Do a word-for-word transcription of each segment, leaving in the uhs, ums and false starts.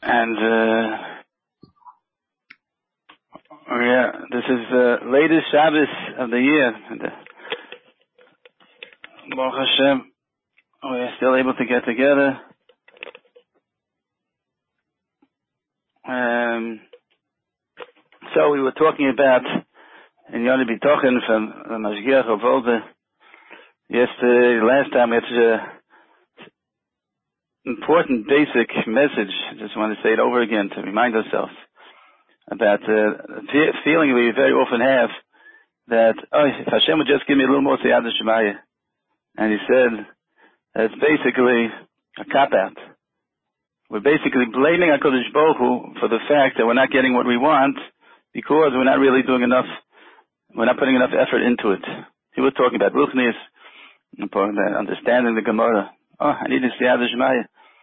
And, uh, yeah, this is the latest Shabbos of the year. And, uh, Baruch Hashem, we're still able to get together. Um, so we were talking about in Yoni B'tochen from the Mashgiach of Volta. Yesterday, last time, it's a important basic message. I just want to say it over again to remind ourselves about uh, the feeling we very often have that, oh, if Hashem would just give me a little more Siyata Shemaya. And he said that it's basically a cop-out. We're basically blaming HaKadosh Baruch Hu for the fact that we're not getting what we want because we're not really doing enough, we're not putting enough effort into it. He was talking about Ruchnius, understanding the Gemara. Oh, I need to Siyata Shemaya.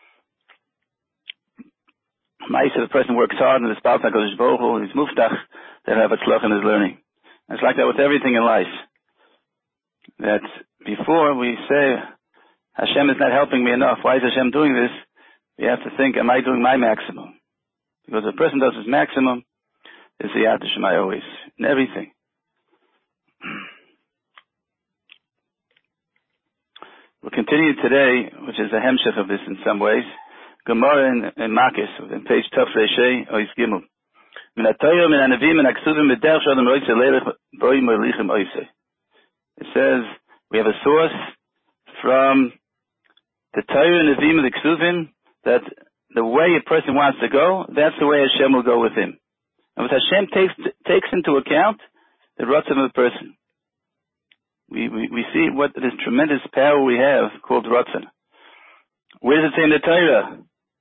Ma'aseh, the person works hard and the spouse HaKadosh Baruch Hu, he's muftach, they'll have a tzlach in his learning. It's like that with everything in life. That before we say, Hashem is not helping me enough, why is Hashem doing this? We have to think, am I doing my maximum? Because if a person does his maximum, it's Siyata Shemaya always, in everything. We'll continue today, which is a hemshech of this in some ways. Gemara in, in Makis, in page Taf Reishei, Ois Gimel. Min ha'toyah, min ha'nevim, min ha'ksuvim, b'derech shodem roitze leilech, boi mo'lichem oisei. It says, we have a source from the Torah and Nevim and the Ksuvim that the way a person wants to go, that's the way Hashem will go with him. And what Hashem takes takes into account, the Ratzon of the person. We, we, we see what this tremendous power we have called Ratzon. Where does it say in the Torah?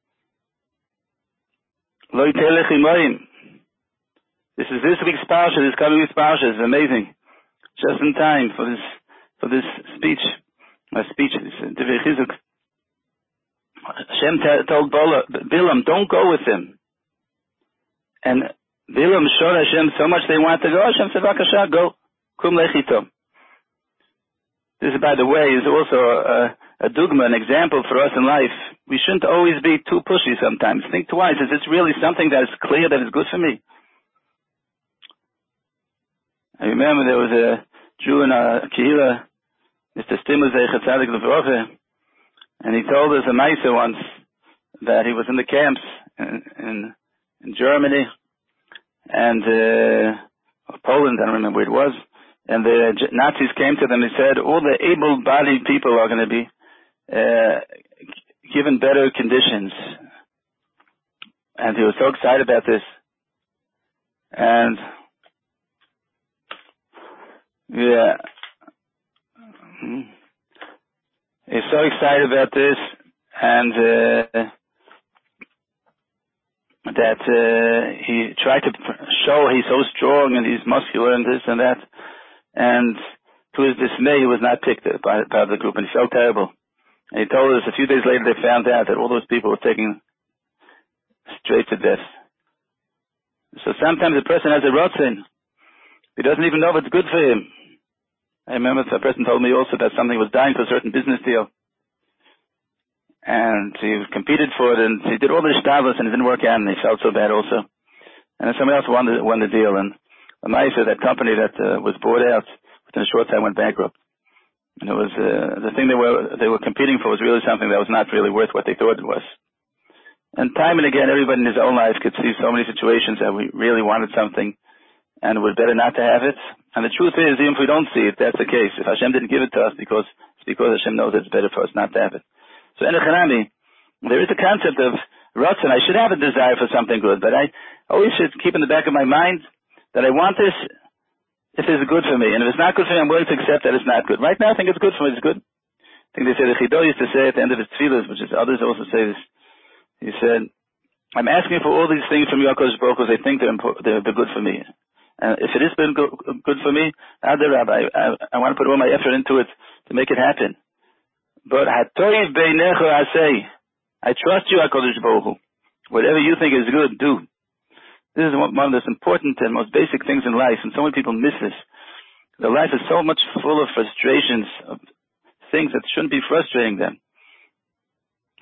Lo yitelech imayim. This is this week's parsha, this coming week's parsha. It's amazing. Just in time for this for this speech, my speech, this Divrei Chizuk. Hashem t- told Bilam, don't go with him. And Bilam showed Hashem so much they want to go. Hashem said, Vakasha, go. Kum lechito. This, by the way, is also a, a dogma, an example for us in life. We shouldn't always be too pushy sometimes. Think twice. Is this really something that is clear, that is good for me? I remember there was a Jew in a Kehila, Mister Stimmer Zecher Tzadik Levroche, and he told us a Maisa once that he was in the camps in, in, in Germany and uh, Poland, I don't remember where it was, and the Nazis came to them and said, all the able-bodied people are going to be uh, given better conditions. And he was so excited about this. And yeah. He's so excited about this, and uh, that uh, he tried to show he's so strong and he's muscular and this and that. And to his dismay, he was not picked by, by the group, and he felt terrible. And he told us a few days later they found out that all those people were taken straight to death. So sometimes a person has a rotzen. He doesn't even know if it's good for him. I remember a person told me also that something was dying for a certain business deal. And he competed for it, and he did all the shtabas, and it didn't work out, and he felt so bad also. And then somebody else won the, won the deal, and the Ma'aseh, that company that uh, was bought out, within a short time went bankrupt. And it was, uh, the thing they were, they were competing for was really something that was not really worth what they thought it was. And time and again, everybody in his own life could see so many situations that we really wanted something, and it was better not to have it. And the truth is, even if we don't see it, that's the case. If Hashem didn't give it to us, because it's because Hashem knows it's better for us not to have it. So in the Chanami, there is a concept of Ratzon. I should have a desire for something good, but I always should keep in the back of my mind that I want this if it's good for me. And if it's not good for me, I'm willing to accept that it's not good. Right now, I think it's good for me. It's good. I think they say the Chido used to say at the end of his tefillas, which is others also say this. He said, I'm asking for all these things from you, HaKadosh Baruch Hu, because I think they're, impo- they're, they're good for me. And if it has been go- good for me, Adarab, I, I, I want to put all my effort into it to make it happen. But Hatoiv Beinecha Asay, I trust you, HaKadosh Baruch Hu. Whatever you think is good, do. This is one of the most important and most basic things in life, and so many people miss this. Their life is so much full of frustrations, of things that shouldn't be frustrating them.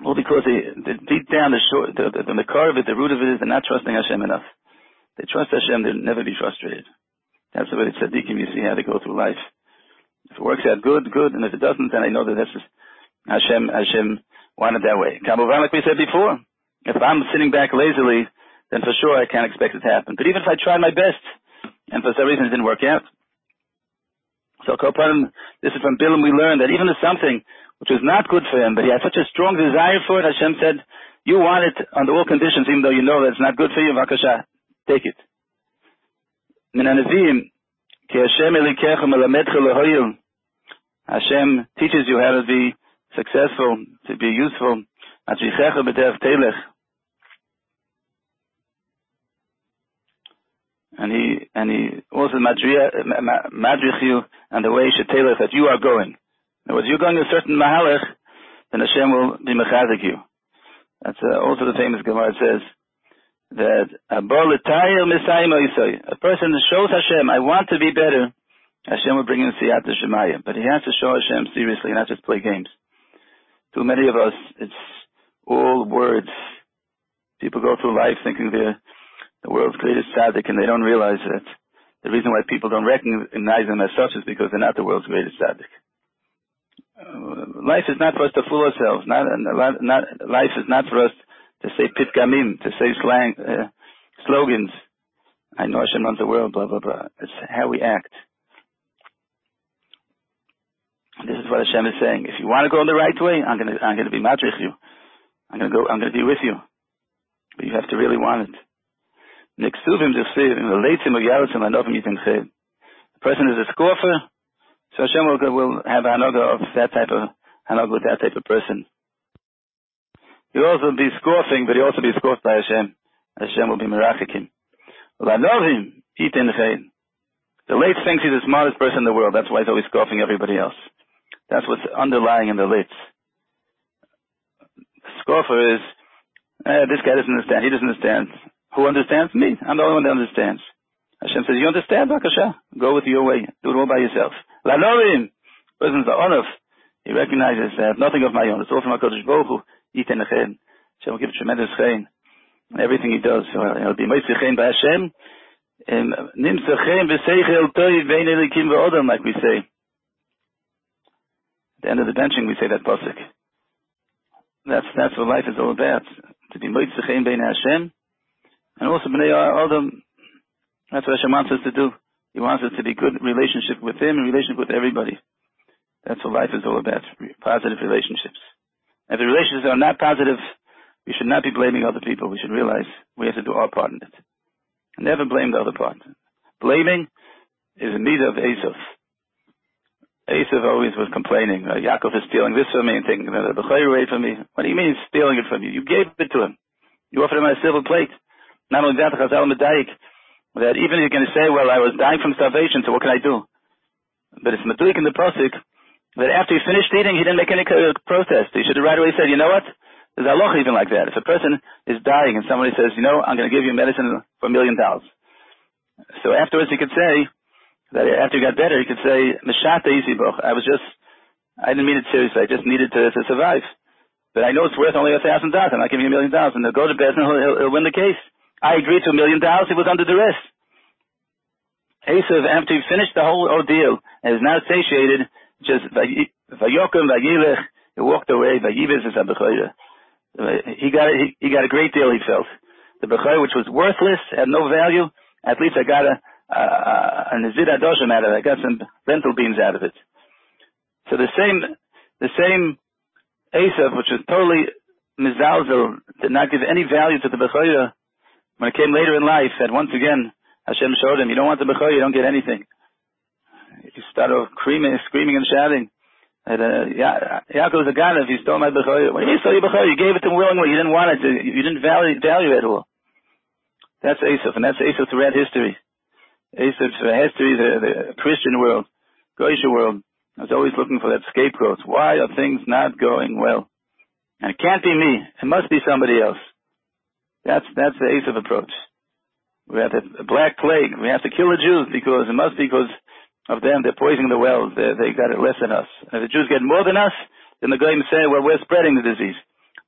Well, because they, they deep down, the, short, the, the, the core of it, the root of it is they're not trusting Hashem enough. They trust Hashem, they'll never be frustrated. That's the way the tzaddikim, you see how they go through life. If it works out, good, good, and if it doesn't, then I know that that's just Hashem, Hashem wanted that way. Kamuvan, like we said before, if I'm sitting back lazily, then for sure I can't expect it to happen. But even if I tried my best, and for some reason it didn't work out, so Kopanim, this is from Bilam, we learned that even if something which was not good for him, but he had such a strong desire for it, Hashem said, you want it under all conditions, even though you know that it's not good for you, Vakasha, take it. Min hanavim, ki Hashem elikecha melamedcha lehoyil. Hashem teaches you how to be successful, to be useful. Atzvichecha b'derech telech. And he, and he also madrich you and the way you should telech that you are going. In other words, you're going a certain mahalach, then Hashem will be mechazik you. That's uh, also the famous Gemara. It says that a person that shows Hashem, I want to be better, Hashem will bring him siyata shemaya. But he has to show Hashem seriously, not just play games. Too many of us, it's all words. People go through life thinking they're the world's greatest tzaddik, and they don't realize that the reason why people don't recognize them as such is because they're not the world's greatest tzaddik. Uh, life is not for us to fool ourselves. Not, not, life is not for us to say pitgamim, to say slang, uh, slogans. I know Hashem runs the world, blah, blah, blah. It's how we act. This is what Hashem is saying. If you want to go in the right way, I'm going to, I'm going to be madrich you. I'm going to go, I'm going to be with you. But you have to really want it. The person is a scoffer, so Hashem will, will have hanaga of that type of hanaga with that type of person. He'll also be scoffing, but he'll also be scoffed by Hashem. Hashem will be merachikim. The late thinks he's the smartest person in the world. That's why he's always scoffing everybody else. That's what's underlying in the late. Scoffer is, eh, this guy doesn't understand. He doesn't understand. Who understands me? I'm the only one that understands. Hashem says, you understand, Bakasha? Go with your way. Do it all by yourself. Lanovim. Person's the honor. He recognizes I have nothing of my own. It's all from HaKadosh Baruch Hu. Yiten Hashem will give tremendous chein in everything he does. So he'll be moitzi chein by Hashem. Nimtza chein v'seichel toiv vein elikim v'odam, like we say. At the end of the benching, we say that pasuk. That's that's what life is all about. To be moitzi chein bein Hashem. And also, B'nai Adam, that's what Hashem wants us to do. He wants us to be good relationship with Him and relationship with everybody. That's what life is all about, positive relationships. If the relationships are not positive, we should not be blaming other people. We should realize we have to do our part in it. Never blame the other part. Blaming is a need of Esav. Esav always was complaining, uh, Yaakov is stealing this from me and taking the bechayr away from me. What do you mean he's stealing it from you? You gave it to him. You offered him a silver plate. Not only that, Chazal Medayik, that even if you're going to say, well, I was dying from starvation, so what can I do? But it's Meduik in the Pasuk, that after he finished eating, he didn't make any protest. He should have right away said, you know what? There's a halacha even like that. If a person is dying and somebody says, you know, I'm going to give you medicine for a million dollars. So afterwards he could say, that after he got better, he could say, Meshata Isiboch, I was just, I didn't mean it seriously, I just needed to, to survive. But I know it's worth only a thousand dollars, I'm not giving you a million dollars. And they'll go to bed and he'll, he'll, he'll win the case. I agreed to a million dollars, he was under duress. Esav, after he finished the whole ordeal and is now satiated, just Vayokum, Vayilech, he walked away, Vayiviz is a Bechayra. He got he, he got a great deal, he felt. The Bechayra, which was worthless, had no value, at least I got a, a, a Nazir Adoshim out of it. I got some lentil beans out of it. So the same, the same Esav, which was totally mizalzel, did not give any value to the Bechayra, when it came later in life, that once again, Hashem showed him, you don't want the Bechor, you don't get anything. He started screaming, screaming and shouting. And, uh, ya- Yaakov is a Ganav, he stole my Bechor. What do you mean stole your Bechor? You gave it to him willingly, you didn't want it, you didn't value, value it at all. That's Esav, and that's Esav throughout history. Esav throughout history, the, the Christian world, Goyish world, was always looking for that scapegoat. Why are things not going well? And it can't be me, it must be somebody else. That's that's the Esav approach. We have the black plague. We have to kill the Jews because it must be because of them. They're poisoning the wells. They they got it less than us. And if the Jews get more than us, then the goyim say, well, we're spreading the disease.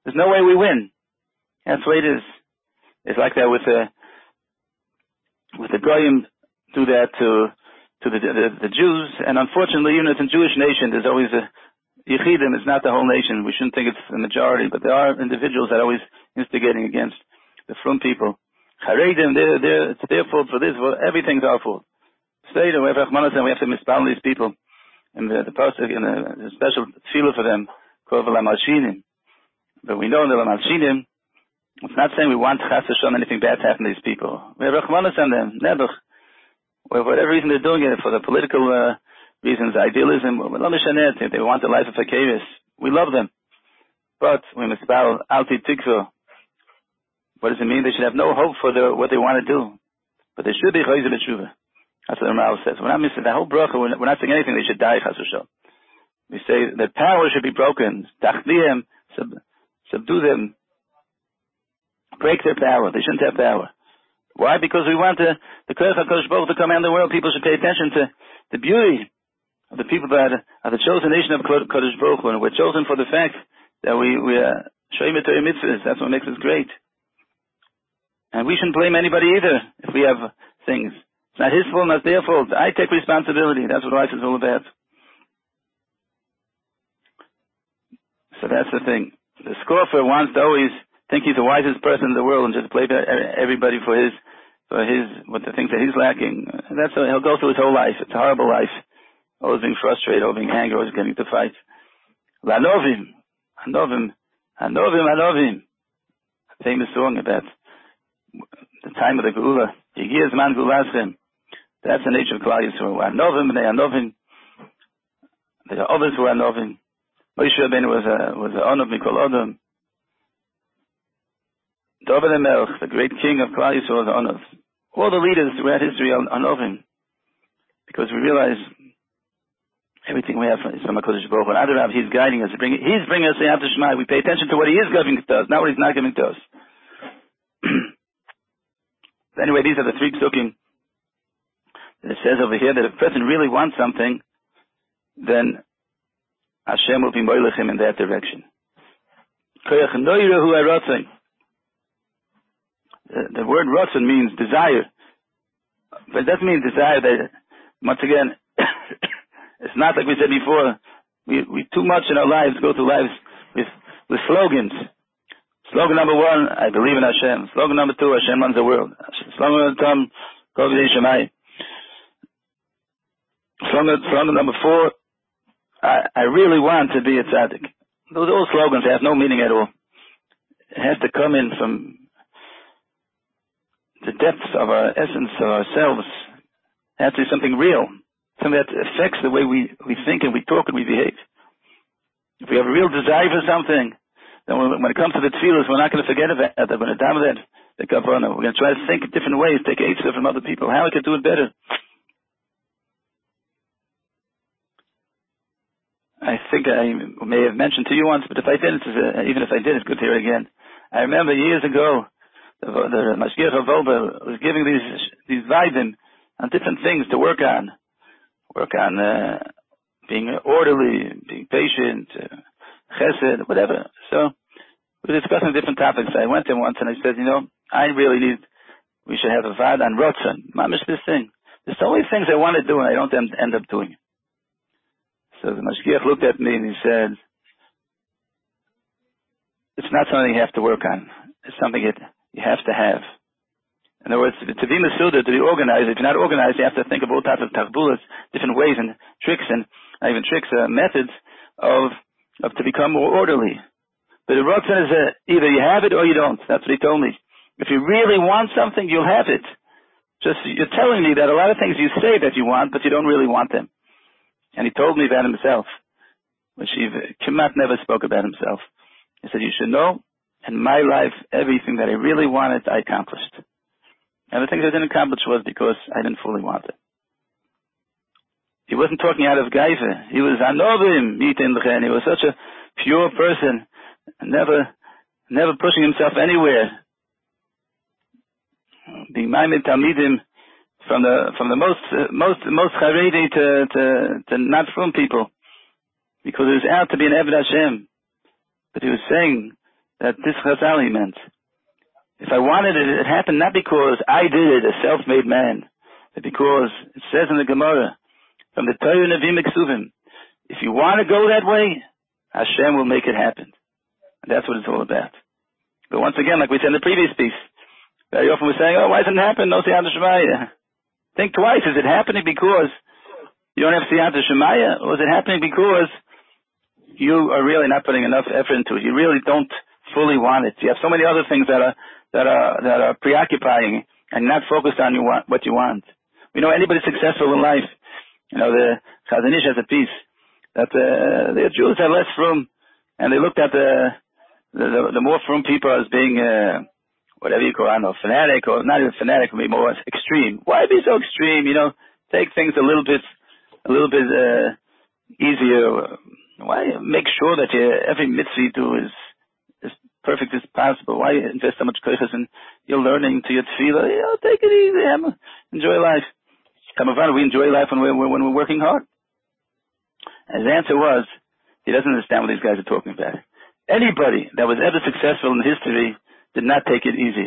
There's no way we win. That's the way it is. It's like that with the, with the Goyim do that to, to the, the, the Jews. And unfortunately, even as a Jewish nation, there's always a Yechidim. It's not the whole nation. We shouldn't think it's the majority, but there are individuals that are always instigating against the frum people. Charedim, they're, they're, it's their fault for this. Well, everything's our fault. Say to we have to misspell these people. And the, the pasuk in a, a special tefillah for them called Lamalshinim. But we know the Lamalshinim, it's not saying we want Chas Hashem anything bad to happen to these people. We have Rachmanas on them, never. For whatever reason they're doing it, for the political uh, reasons, idealism, if they want the life of Akavis, we love them. But we must bow Alti Tikva. What does it mean? They should have no hope for the, what they want to do. But they should be Chayzer B'Tshuva. That's what the Ramal says. We're not missing the whole bracha. We're not saying anything. They should die, Chas V'Shalom. We say their power should be broken. Tachdiyem, sub, subdue them, break their power. They shouldn't have power. Why? Because we want the the Koach HaKadosh Baruch Hu to command the world. People should pay attention to the beauty of the people that are the chosen nation of Kodesh Baruch Hu, and we're chosen for the fact that we we are Shoyim Torah mitzvahs. That's what makes us great. And we shouldn't blame anybody either if we have things. It's not his fault, not their fault. I take responsibility. That's what life is all about. So that's the thing. The scoffer wants to always think he's the wisest person in the world and just blame everybody for his, for his, what the things that he's lacking. That's what he'll go through his whole life. It's a horrible life. Always being frustrated, always being angry, always getting into fights. Lanovim, Hanovim, Hanovim, Hanovim. A famous song about the time of the Geula. Yigiyaz man Gulaschem. That's the nature of Klal Yisrael. Hanovim, they Hanovim. They are others who are Hanovim. Moshe Rabbeinu was a, was a Onov Mikol Odom. David HaMelech, the great king of Klal Yisrael, was Onov. All the leaders throughout history are Onovim. Because we realize everything we have is from HaKadosh Baruch Hu. And Adarab, he's guiding us. Bringing, he's bringing us the Yavta Shema. We pay attention to what he is giving to us, not what he's not giving to us. Anyway, these are the three psukim. It says over here that if a person really wants something, then Hashem will be moilech him in that direction. The, the word rotzen means desire. But it doesn't mean desire that, once again, it's not like we said before, we, we too much in our lives go through lives with, with slogans. Slogan number one, I believe in Hashem. Slogan number two, Hashem runs the world. Slogan number two, slogan, slogan number four, I, I really want to be a tzaddik. Those are all slogans. They have no meaning at all. It has to come in from the depths of our essence, of ourselves. It has to be something real. Something that affects the way we, we think and we talk and we behave. If we have a real desire for something, then when, when it comes to the tefillahs, we're not going to forget about that. We're going to daven that, the kavanah. We're going to try to think in different ways, take eitzah from other people, how we can do it better. I think I may have mentioned to you once, but if I didn't, uh, even if I did, it's good to hear again. I remember years ago, the, the Mashgiach of Volba was giving these these vaydim on different things to work on. Work on uh, being orderly, being patient, uh, chesed, whatever. So we were discussing different topics. I went to him once and I said, you know, I really need, we should have a vad on rotzen. Mamish this thing. There's so many things I want to do and I don't end, end up doing. So the Mashgiach looked at me and he said, it's not something you have to work on. It's something that you have to have. In other words, to be Masuda, to be organized, if you're not organized, you have to think of all types of tachbulas, different ways and tricks and, not even tricks, uh, methods of, of to become more orderly. But the Ratzon is a, either you have it or you don't. That's what he told me. If you really want something, you'll have it. Just, you're telling me that a lot of things you say that you want, but you don't really want them. And he told me about himself, which he Kimat never spoke about himself. He said, you should know, in my life, everything that I really wanted, I accomplished. And the things I didn't accomplish was because I didn't fully want it. He wasn't talking out of Gaiva. He was Anovim, Mitin L'chen. He was such a pure person, never, never pushing himself anywhere. Being Maimed Talmidim, from the, from the most, uh, most, most Haredi to, to, to not from people. Because he was out to be an Eved Hashem. But he was saying that this Chazal he meant. If I wanted it, it happened not because I did it, a self-made man, but because it says in the Gemara, from the Torah Nevi'im Ksuvim, if you want to go that way, Hashem will make it happen. And that's what it's all about. But once again, like we said in the previous piece, very often we're saying, oh, why doesn't it happen? No Siyata Shemaya. Think twice. Is it happening because you don't have Siyata Shemaya, or is it happening because you are really not putting enough effort into it? You really don't fully want it. You have so many other things that are that are that are preoccupying and not focused on you want, what you want. We know anybody successful in life. You know, the Chazon Ish has a piece that uh, the Jews have less room, and they looked at the the, the, the more frum people as being uh, whatever you call, I don't know, fanatic, or not even fanatic, maybe more extreme. Why be so extreme? You know, take things a little bit a little bit uh, easier. Why make sure that you, every mitzvah you do is as perfect as possible? Why invest so much koiches in your learning to your tefillah? You know, take it easy, Emma. Enjoy life. Come on, we enjoy life when we're when we're working hard. And his answer was, he doesn't understand what these guys are talking about. Anybody that was ever successful in history did not take it easy.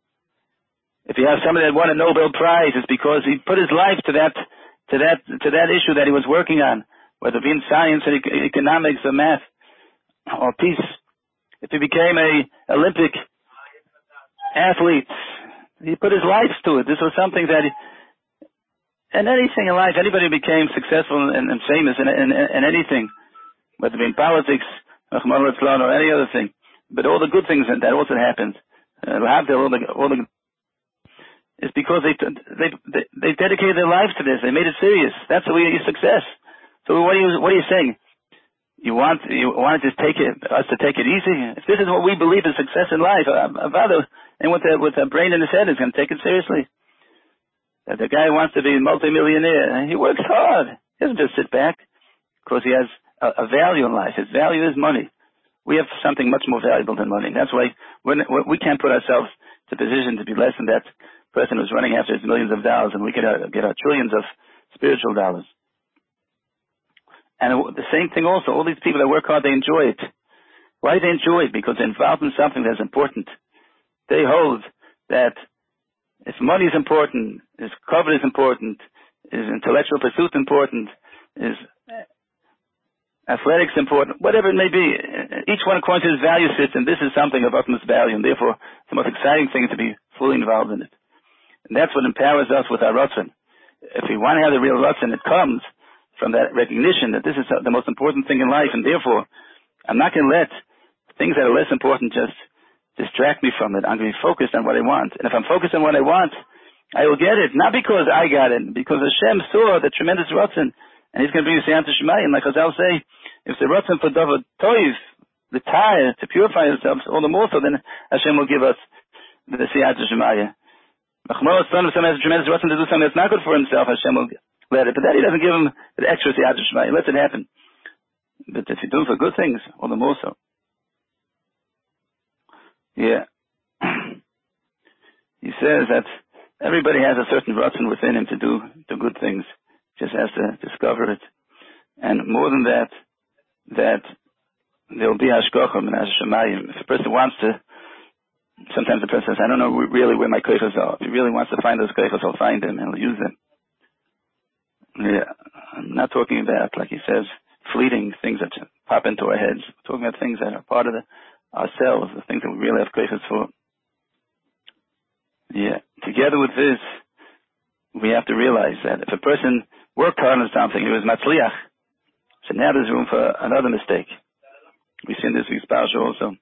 If you have somebody that won a Nobel Prize, it's because he put his life to that to that to that issue that he was working on, whether it be in science or economics or math or peace. If he became a Olympic athlete, he put his life to it. This was something that, he, and anything in life, anybody who became successful and, and famous in, in, in anything, whether it be in politics, or any other thing, but all the good things that, that also happened, uh, all the, all the, is because they, they they they dedicated their lives to this. They made it serious. That's the way you success. So what are you what are you saying? You want you want to just take it us to take it easy? If this is what we believe is success in life, Avada, and with a with a brain in his head is going to take it seriously. That the guy wants to be a multimillionaire, he works hard. He doesn't just sit back because he has a, a value in life. His value is money. We have something much more valuable than money. That's why we're, we can't put ourselves to a position to be less than that person who's running after his millions of dollars, and we could uh, get our trillions of spiritual dollars. And the same thing also, all these people that work hard, they enjoy it. Why do they enjoy it? Because they're involved in something that's important. They hold that if money is important, is cover is important, is intellectual pursuit important, is athletics important, whatever it may be, each one according to his value system, this is something of utmost value, and therefore it's the most exciting thing to be fully involved in it. And that's what empowers us with our ratzon. If we want to have the real ratzon, it comes from that recognition that this is the most important thing in life, and therefore I'm not going to let things that are less important just distract me from it. I'm going to be focused on what I want. And if I'm focused on what I want, I will get it. Not because I got it, because Hashem saw the tremendous ratzon, and He's going to bring us Siyata Shemayim. Like Chazal say, if the ratzon for Davar Toiv, the tire, to purify ourselves, all the more so, then Hashem will give us the Siyata Shemayim. Machmor son of someone has a tremendous ratzon to do something that's not good for himself, Hashem will let it. But then He doesn't give him the extra Siyata Shemayim. He lets it happen. But if you do it for good things, all the more so. Yeah. He says that everybody has a certain ratzon within him to do the good things. Just has to discover it. And more than that, that there will be hashkochim and hashemayim. If a person wants to, sometimes the person says, I don't know really where my koiches are. If he really wants to find those koiches, he'll find them and he'll use them. Yeah. I'm not talking about, like he says, fleeting things that pop into our heads. I'm talking about things that are part of the ourselves, the things that we really have koiches for. Yeah. Together with this, we have to realize that if a person worked hard on something, he was matzliach, so now there's room for another mistake. We see in this week's parasha also.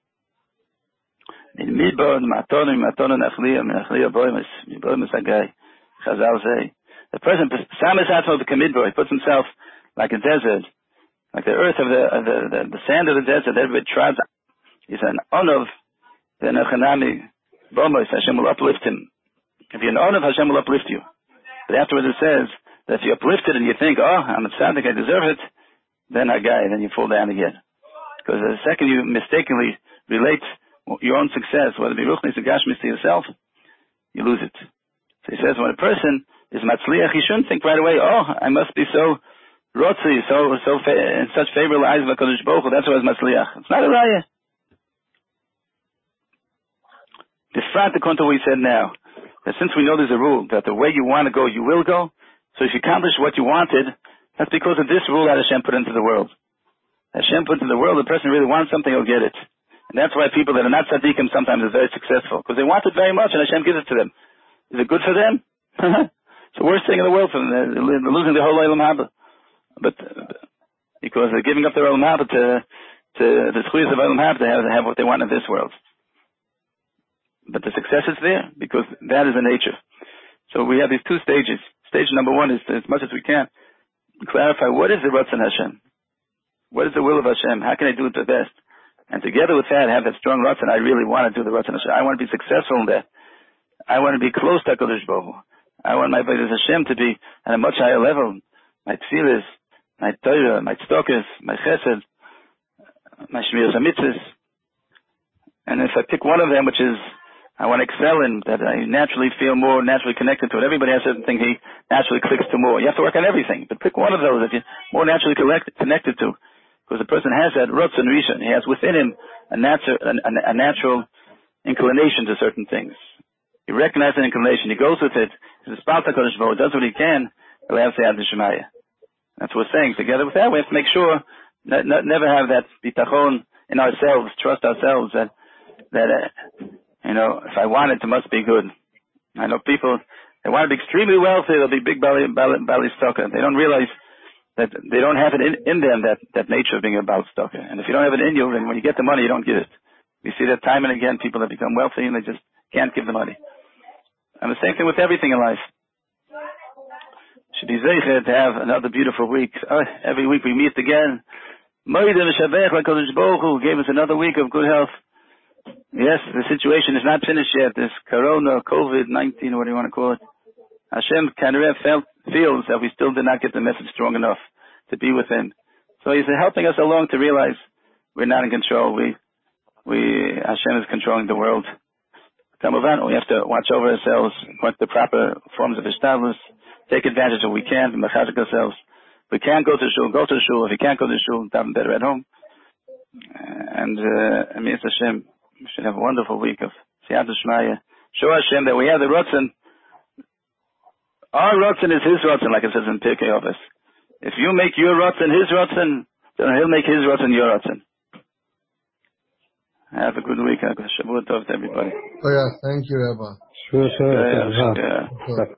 Chazal say, the person, he puts himself like a desert, like the earth of the, of the, the, the sand of the desert, everybody trods. He's an onov, then a chanami, bomos, Hashem will uplift him. If you're an onov, Hashem will uplift you. But afterwards it says that if you uplift it and you think, oh, I'm a tzaddik, I deserve it, then a guy, then you fall down again. Because the second you mistakenly relate your own success, whether it be ruchnis or gashmis, to yourself, you lose it. So he says when a person is matzliach, he shouldn't think right away, oh, I must be so rotzi, so so fa- in such favorable eyes of HaKadosh Baruch Hu, that's why I was matzliach. It's not a raya. The front, according to what we said now, that since we know there's a rule, that the way you want to go, you will go. So if you accomplish what you wanted, that's because of this rule that Hashem put into the world. Hashem put into the world, the person really wants something, he'll get it. And that's why people that are not tzaddikim sometimes are very successful, because they want it very much and Hashem gives it to them. Is it good for them? It's the worst thing in the world for them. They're losing the whole Olam Haba. But, because they're giving up their Olam Haba to, to the schuyas of Olam Haba to have, to have what they want in this world. But the success is there, because that is the nature. So we have these two stages. Stage number one is, as much as we can, clarify what is the Ratzon Hashem? What is the will of Hashem? How can I do it the best? And together with that, have that strong Ratzon. I really want to do the Ratzon Hashem. I want to be successful in that. I want to be close to HaKadosh Baruch Hu. I want my Beit Hashem to be at a much higher level. My tefillas, my Torah, my tzedakos, my chesed, my shmiras hamitzvos. And if I pick one of them, which is I want to excel in, that I naturally feel more naturally connected to it. Everybody has a certain thing he naturally clicks to more. You have to work on everything, but pick one of those that you're more naturally connected, connected to. Because the person has that Ratzon Rishon. He has within him a, natu- a, a, a natural inclination to certain things. He recognizes an inclination. He goes with it. He's a Spal HaKadosh Baruch Hu, does what he can. He'll have Seyat D'Shemaya. That's what we're saying. Together with that, we have to make sure, not, not, never have that bitachon in ourselves, trust ourselves that, that, uh, you know, if I want it, it must be good. I know people, they want to be extremely wealthy, they'll be big bali, bali, bali stocker. They don't realize that they don't have it in, in them, that, that nature of being a bali stocker. And if you don't have it in you, then when you get the money, you don't give it. We see that time and again, people that become wealthy and they just can't give the money. And the same thing with everything in life. Should be zeicher to have another beautiful week. Oh, every week we meet again. Moed v'shavech l'Kadosh Baruch Hu gave us another week of good health. Yes, the situation is not finished yet. This corona, COVID nineteen, what do you want to call it? Hashem Kanareh felt, feels that we still did not get the message strong enough to be with Him. So He's helping us along to realize we're not in control. We, we, Hashem is controlling the world. Kamavan, we have to watch over ourselves, want the proper forms of Ishtadlus, take advantage of what we can, machazek ourselves. If we can't go to shul, go to shul. If you can't go to shul, daven better at home. And, uh, Amir Hashem, we should have a wonderful week of Siyat Shmaya. Show Hashem that we have the Ratzon. Our Ratzon is His Ratzon, like it says in Pirkei Avos. If you make your Ratzon His Ratzon, then He'll make His Ratzon your Ratzon. Have a good week. Shabbat Tov to everybody. Oh yeah, thank you, Rabbi. Sure, sure. Yeah, yeah.